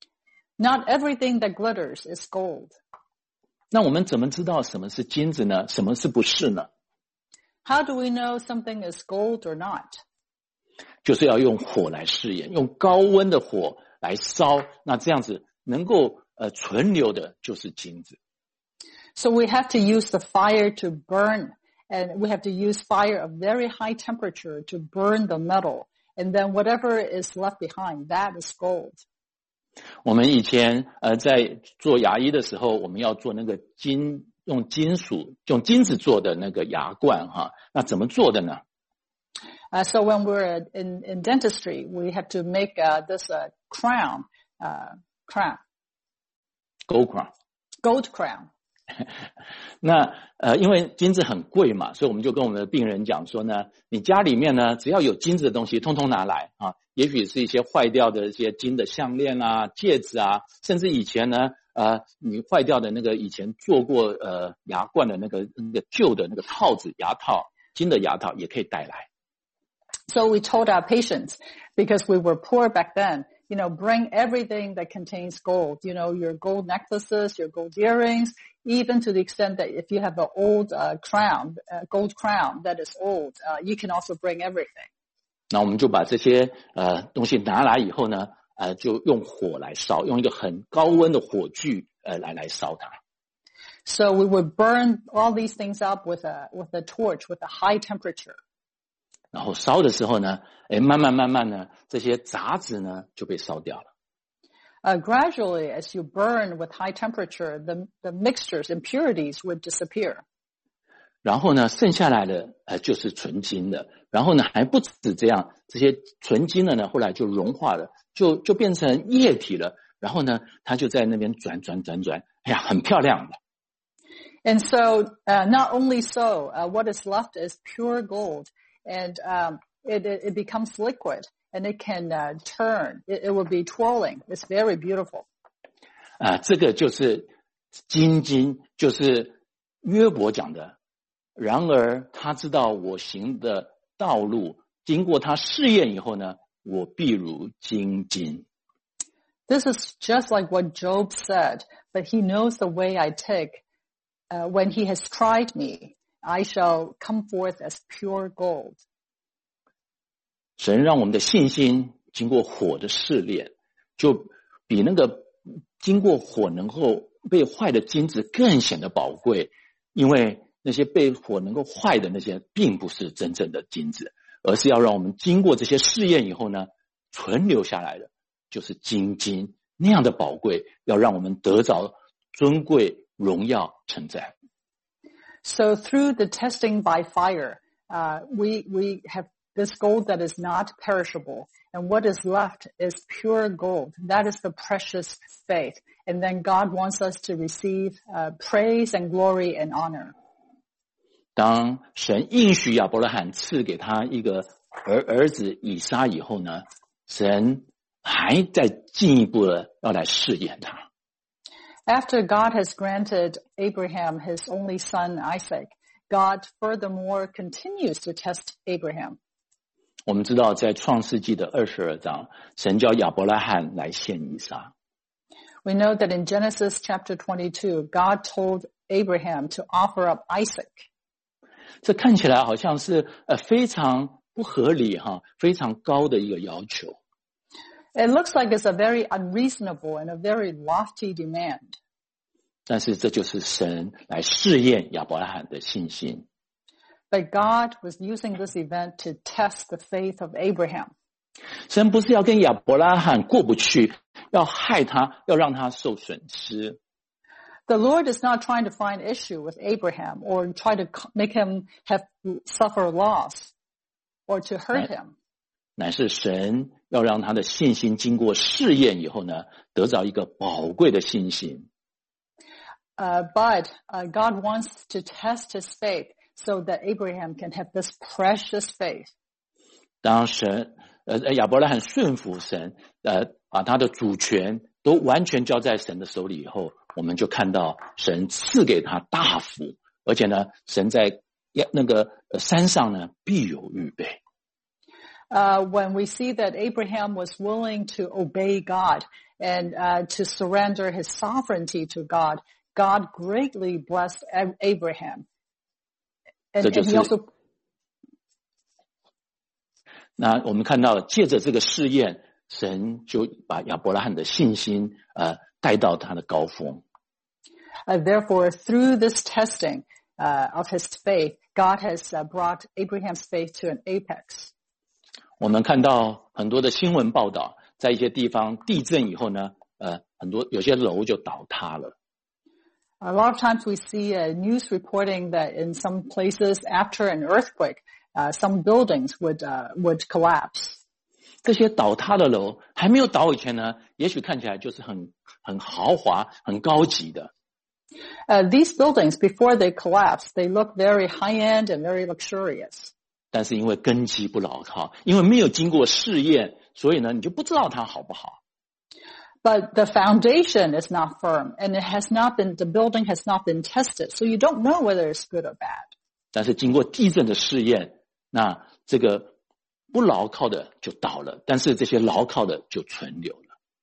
Speaker 1: Not everything that glitters is gold.
Speaker 2: 那我们怎么知道什么是金子呢？什么是不是呢？
Speaker 1: How do we know something is gold or not?
Speaker 2: 就是要用火来试验，用高温的火来烧，那这样子能够存留的就是金子。
Speaker 1: So we have to use the fire to burn, and we have to use fire of very high temperature to burn the metal. And then whatever is left behind, that is gold.
Speaker 2: 我们以前在做牙医的时候，我们要做那个用金子做的那个牙冠哈，那怎么做的呢？
Speaker 1: So when we're in dentistry, we have to make this crown. Gold crown.
Speaker 2: 那因为金子很贵嘛，所以我们就跟我们的病人讲说呢，你家里面呢只要有金子的东西，通通拿来啊，也许是一些坏掉的一些金的项链啊、戒指啊，甚至以前呢你坏掉的那个以前做过牙冠的那个旧的那个套子牙套，金的牙套也可以带来。
Speaker 1: So we told our patients, because we were poor back then, bring everything that contains gold, your gold necklaces, your gold earrings, even to the extent that if you have an old gold crown that is old, you can also bring everything.
Speaker 2: 那我们就把这些东西拿来以后呢，就用火来烧，用一个很高温的火炬来烧它。
Speaker 1: So we would burn all these things up with a torch, with a high temperature.
Speaker 2: 然后烧的时候呢，慢慢呢，这些杂质呢就被烧掉了。
Speaker 1: Gradually, as you burn with high temperature, the mixtures, impurities would disappear.
Speaker 2: 然后呢，剩下来的就是纯金的。然后呢，还不止这样，这些纯金的呢，后来就融化了，就变成液体了。然后呢，它就在那边转，哎呀，很漂亮的。
Speaker 1: And so, not only so, what is left is pure gold. And it becomes liquid, and it can turn. It will be twirling. It's very beautiful.
Speaker 2: 这个就是金，就是约伯讲的。然而他知道我行的道路，经过他试验以后呢，我必如金。
Speaker 1: This is just like what Job said, but he knows the way I take. When he has tried me, I shall come forth as pure gold.
Speaker 2: 神让我们的信心经过火的试炼，就比那个经过火能够被坏的金子更显得宝贵，因为那些被火能够坏的那些并不是真正的金子，而是要让我们经过这些试验以后呢，存留下来的就是金那样的宝贵，要让我们得着尊贵、荣耀、称赞。
Speaker 1: So through the testing by fire, we have this gold that is not perishable, and what is left is pure gold. That is the precious faith. And then God wants us to receive praise and glory and honor.
Speaker 2: 当神应许亚伯拉罕赐给他一个儿子以撒以后呢，神还在进一步的要来试验他。
Speaker 1: After God has granted Abraham his only son Isaac, God furthermore continues to test Abraham.
Speaker 2: 我们知道在创世纪的22章，神叫亚伯拉罕来献以撒。
Speaker 1: We know that in Genesis chapter 22, God told Abraham to offer up Isaac.
Speaker 2: 这看起来好像是非常不合理非常高的一个要求。
Speaker 1: It looks like it's a very unreasonable and a very lofty demand.
Speaker 2: 但是这就是神来试验亚伯拉罕的信心。
Speaker 1: But God was using this event to test the faith of Abraham.
Speaker 2: 神不是要跟亚伯拉罕过不去，要害他，要让他受损失。
Speaker 1: The Lord is not trying to find issue with Abraham or try to make him suffer loss or to hurt him.
Speaker 2: 乃是神要让他的信心经过试验以后呢，得着一个宝贵的信心。
Speaker 1: But God wants to test his faith so that Abraham can have this precious faith.
Speaker 2: 当神亚伯拉罕顺服神，把他的主权都完全交在神的手里以后，我们就看到神赐给他大福，而且呢，神在那个山上呢必有预备。
Speaker 1: When we see that Abraham was willing to obey God and to surrender his sovereignty to God, God greatly blessed Abraham. And he also
Speaker 2: 那我们看到借着这个试验，神就把亚伯拉罕的信心带到他的高峰。
Speaker 1: Therefore, through this testing of his faith, God has brought Abraham's faith to an apex.
Speaker 2: 我们看到很多的新闻报道，在一些地方地震以后呢，有些楼就倒塌了。
Speaker 1: A lot of times we see news reporting that in some places after an earthquake, some buildings would collapse.
Speaker 2: 这些倒塌的楼还没有倒以前呢，也许看起来就是很豪华、很高级的。
Speaker 1: These buildings, before they collapse, they look very high-end and very luxurious.
Speaker 2: 但是因为根基不牢靠，因为没有经过试验，所以呢，你就不知道它好不好。
Speaker 1: But the foundation is not firm, and the building has not been tested, so you don't know whether it's good or bad.
Speaker 2: 但是经过地震的试验，那这个不牢靠的就倒了，但是这些牢靠的就存留了。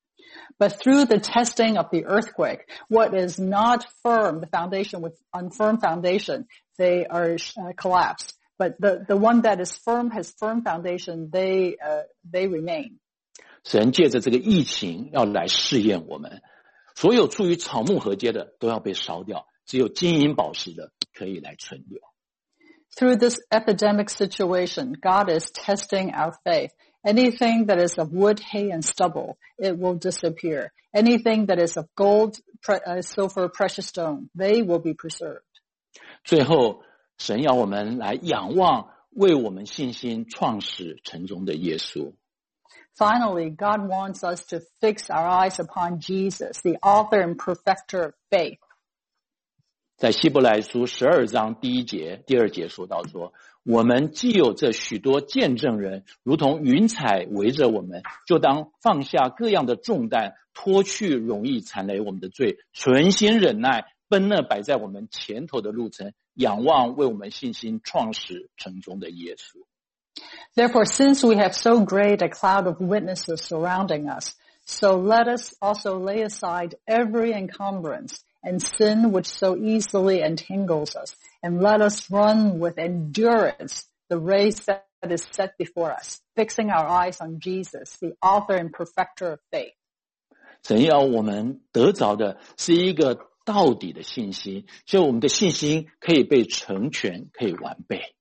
Speaker 1: But through the testing of the earthquake, what is not firm, the foundation with unfirm foundation, they are collapsed. But the one that is firm, has firm foundation, they remain.
Speaker 2: 神借着这个疫情要来试验我们，所有处于草木禾秸的都要被烧掉，只有金银宝石的可以来存留。
Speaker 1: Through this epidemic situation, God is testing our faith. Anything that is of wood, hay, and stubble, it will disappear. Anything that is of gold, silver, precious stone, they will be preserved.
Speaker 2: 最后，神要我们来仰望为我们信心创始成终的耶稣。
Speaker 1: Finally, God wants us to fix our eyes upon Jesus, the author and perfecter of faith.
Speaker 2: 在希伯来书12章第1节、第2节说到说，我们既有这许多见证人，如同云彩围着我们，就当放下各样的重担，脱去容易缠累我们的罪，存心忍耐，奔那摆在我们前头的路程，仰望为我们信心创始成终的耶稣。
Speaker 1: Therefore, since we have so great a cloud of witnesses surrounding us, so let us also lay aside every encumbrance and sin which so easily entangles us, and let us run with endurance the race that is set before us, fixing our eyes on Jesus, the author and perfecter of faith.
Speaker 2: 神要我们得着的是一个到底的信心，所以我们的信心可以被成全，可以完备。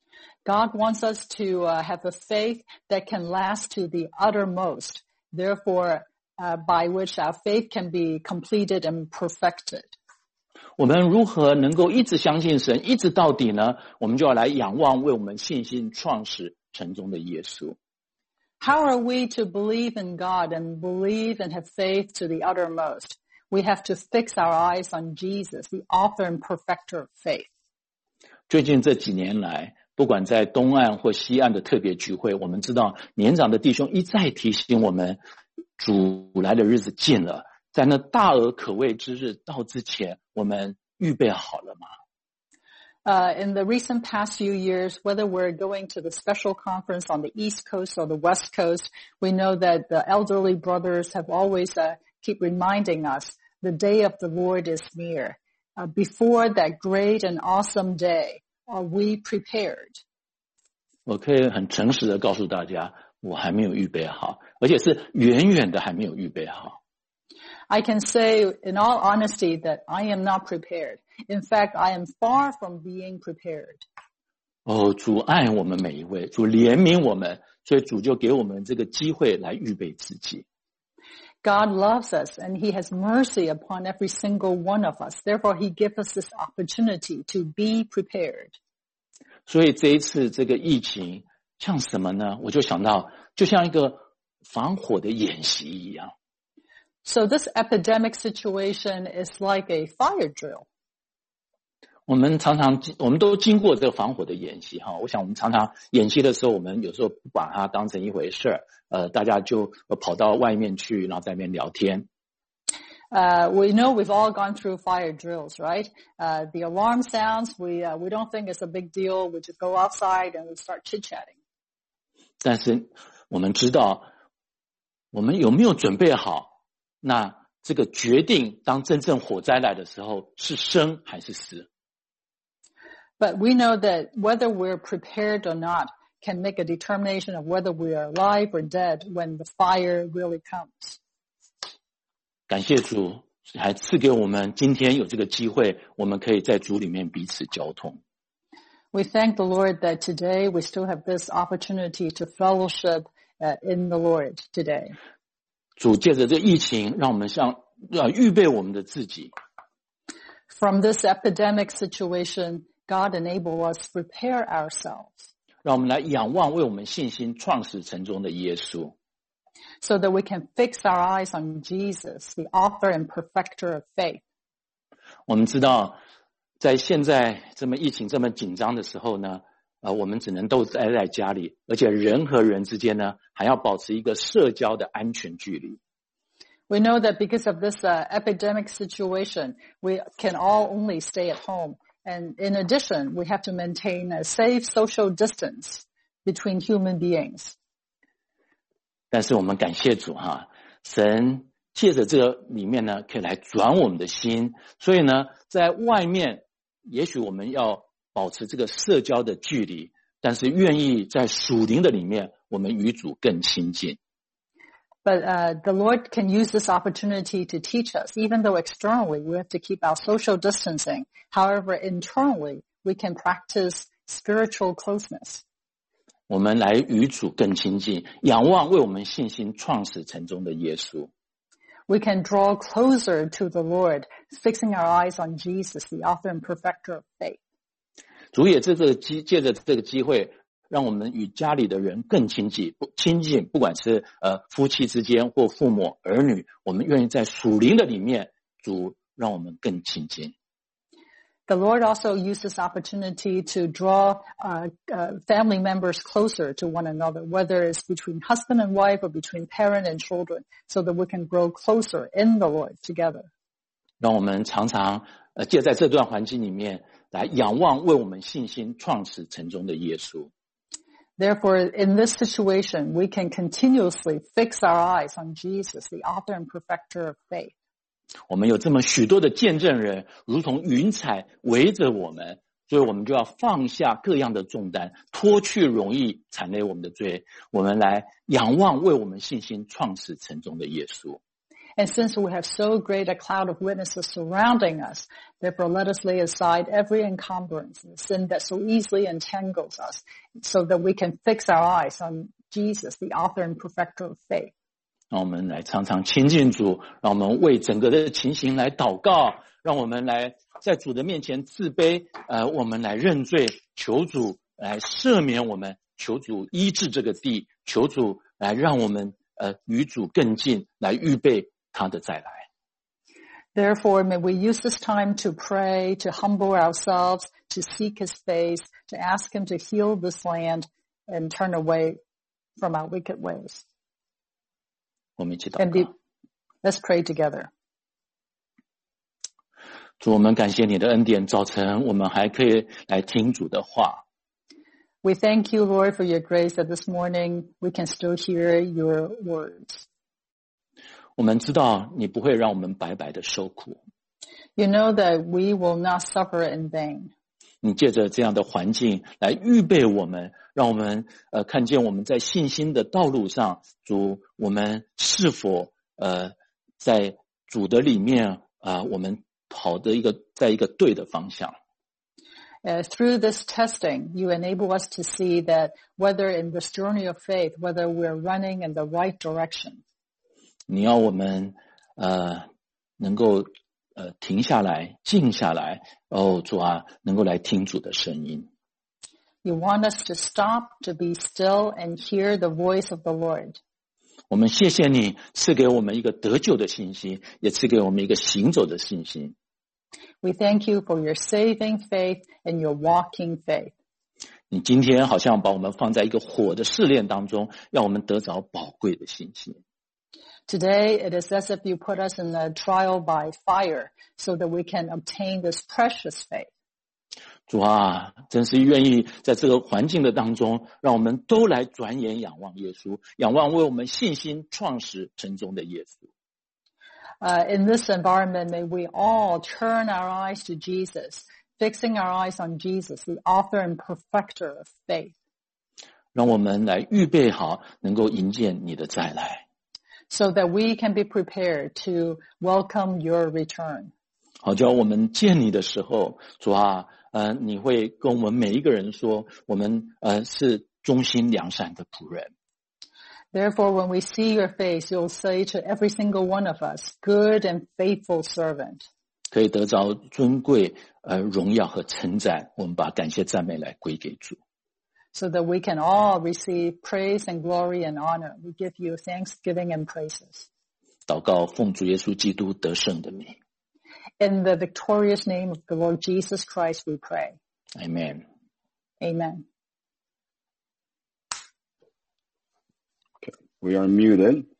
Speaker 1: God wants us to have a faith that can last to the uttermost, therefore, by which our faith can be completed and perfected.
Speaker 2: 我们如何能够一直相信神，一直到底呢？我们就要来仰望为我们信心创始成终的耶稣。
Speaker 1: How are we to believe in God and believe and have faith to the uttermost? We have to fix our eyes on Jesus, the author and perfecter of faith.
Speaker 2: 最近这几年来，不管在东岸或西岸的特别聚会，我们知道年长的弟兄一再提醒我们，主来的日子近了，在那大而可畏之日到之前，我们预备好了吗？
Speaker 1: In the recent past few years, whether we're going to the special conference on the East Coast or the West Coast, we know that the elderly brothers have always keep reminding us the day of the Lord is near. Before that great and awesome day, are we prepared?
Speaker 2: 我可以很诚实的告诉大家，我还没有预备好，而且是远远的还没有预备好。
Speaker 1: I can say in all honesty that I am not prepared. In fact, I am far from being prepared.
Speaker 2: 主爱我们每一位，主怜悯我们，所以主就给我们这个机会来预备自己。
Speaker 1: God loves us and He has mercy upon every single one of us. Therefore, He gives us this opportunity to be prepared.
Speaker 2: 所以这一次这个疫情像什么呢？我就想到，就像一个防火的演习一样。
Speaker 1: So this epidemic situation is like a fire drill.
Speaker 2: 我们都经过这个防火的演习哈。我想我们常常演习的时候，我们有时候不把它当成一回事儿，大家就跑到外面去，然后在那边聊天。
Speaker 1: We know we've all gone through fire drills, right? The alarm sounds, we don't think it's a big deal. We just go outside and we start chit-chatting.
Speaker 2: 但是我们知道，我们有没有准备好？那这个决定，当真正火灾来的时候，是生还是死？
Speaker 1: But we know that whether we're prepared or not can make a determination of whether we are alive or dead when the fire really comes.
Speaker 2: 感谢主，还赐给我们今天有这个机会，我们可以在主里面彼此交通。
Speaker 1: We thank the Lord that today we still have this opportunity to fellowship in the Lord today.
Speaker 2: 主借着这疫情，让我们要预备我们的自己。
Speaker 1: From this epidemic situation, God enable us to prepare ourselves.
Speaker 2: 让我们来仰望为我们信心创始成终的耶稣。
Speaker 1: So that we can fix our eyes on Jesus, the author and perfecter of faith.
Speaker 2: 我们知道，在现在这么疫情这么紧张的时候呢，我们只能都待在家里，而且人和人之间呢，还要保持一个社交的安全距离。
Speaker 1: We know that because of this epidemic situation, we can all only stay at home. And in addition, we have to maintain a safe social distance between human beings.
Speaker 2: 但是我们感谢主哈，神借着这个里面呢，可以来转我们的心。所以呢，在外面，也许我们要保持这个社交的距离，但是愿意在属灵的里面，我们与主更亲近。
Speaker 1: But the Lord can use this opportunity to teach us, even though externally we have to keep our social distancing. However, internally we can practice spiritual closeness.
Speaker 2: 我们来与主更亲近，仰望为我们信心创始成终的耶稣。
Speaker 1: We can draw closer to the Lord, fixing our eyes on Jesus, the author and perfecter of faith.
Speaker 2: 主也借着这个机会，让我们与家里的人更亲近，不管是夫妻之间或父母儿女，我们愿意在属灵的里面，主让我们更亲近。
Speaker 1: The Lord also used this opportunity to draw family members closer to one another, whether it's between husband and wife or between parent and children, so that we can grow closer in the Lord together.
Speaker 2: 让我们常常借在这段环境里面来仰望为我们信心创始成终的耶稣。
Speaker 1: Therefore, in this situation, we can continuously fix our eyes on Jesus, the author and perfecter of faith.
Speaker 2: 我们有这么许多的见证人，如同云彩围着我们，所以我们就要放下各样的重担，脱去容易缠累我们的罪，我们来仰望为我们信心创始成终的耶稣。
Speaker 1: And since we have so great a cloud of witnesses surrounding us, therefore let us lay aside every encumbrance and sin that so easily entangles us, so that we can fix our eyes on Jesus, the author and perfecter of faith.
Speaker 2: 让我们来常常亲近主，让我们为整个的情形来祷告，让我们来在主的面前自卑，我们来认罪，求主来赦免我们，求主医治这个地，求主来让我们与主更近，来预备他的再来。
Speaker 1: Therefore, may we use this time to pray, to humble ourselves, to seek his face, to ask him to heal this land and turn away from our wicked ways.
Speaker 2: 我们一起祷告。
Speaker 1: Let's pray together.
Speaker 2: 主，我们感谢你的恩典，早晨我们还可以来听主的话。
Speaker 1: We thank you, Lord, for your grace that this morning we can still hear your words.
Speaker 2: 我们知道你不会让我们白白的受苦。
Speaker 1: You know that we will not suffer in vain.
Speaker 2: 你借着这样的环境来预备我们，让我们看见我们在信心的道路上，主，我们是否在主的里面我们跑的在一个对的方向。
Speaker 1: Through this testing, you enable us to see that whether in this journey of faith, whether we're running in the right direction.
Speaker 2: 你要我们能够停下来，静下来，主啊，能够来听主的声音。
Speaker 1: You want us to stop, to be still, and hear the voice of the Lord.
Speaker 2: 我们谢谢你赐给我们一个得救的信心，也赐给我们一个行走的信心。
Speaker 1: We thank you for your saving faith and your walking faith.
Speaker 2: 你今天好像把我们放在一个火的试炼当中，让我们得着宝贵的信心。
Speaker 1: Today, it is as if you put us in a trial by fire so that we can obtain this precious faith.
Speaker 2: 主啊，真是愿意在这个环境的当中，让我们都来转眼仰望耶稣，仰望为我们信心创始成终的耶稣。
Speaker 1: In this environment, may we all turn our eyes to Jesus, fixing our eyes on Jesus, the author and perfecter of faith.
Speaker 2: 让我们来预备好，能够迎接你的再来。
Speaker 1: so that we can be prepared to welcome your return.
Speaker 2: 好，叫我们见你的时候，主啊，你会跟我们每一个人说，我们是忠心良善的仆人。
Speaker 1: Therefore, when we see your face, you'll say to every single one of us, good and faithful servant.
Speaker 2: 可以得着尊贵、荣耀和称赞，我们把感谢赞美来归给主。
Speaker 1: So that we can all receive praise and glory and honor. We give you thanksgiving and praises.
Speaker 2: 祷告，奉主耶稣基督得胜的名。
Speaker 1: In the victorious name of the Lord Jesus Christ, we pray.
Speaker 2: Amen.
Speaker 1: Amen.
Speaker 3: We are muted.